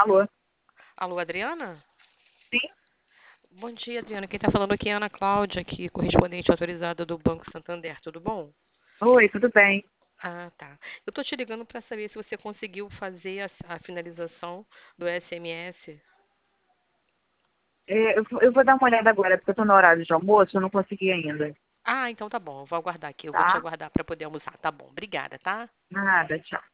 Alô? Alô, Adriana? Sim? Bom dia, Adriana. Quem está falando aqui é a Ana Cláudia, aqui, correspondente autorizada do Banco Santander. Tudo bom? Oi, tudo bem? Ah, tá. Eu tô te ligando para saber se você conseguiu fazer a finalização do SMS. Eu vou dar uma olhada agora, porque eu estou no horário de almoço, eu não consegui ainda. Ah, então tá bom. Eu vou aguardar aqui. Eu vou te Tá? aguardar para poder almoçar. Tá bom. Obrigada, tá? Nada, tchau.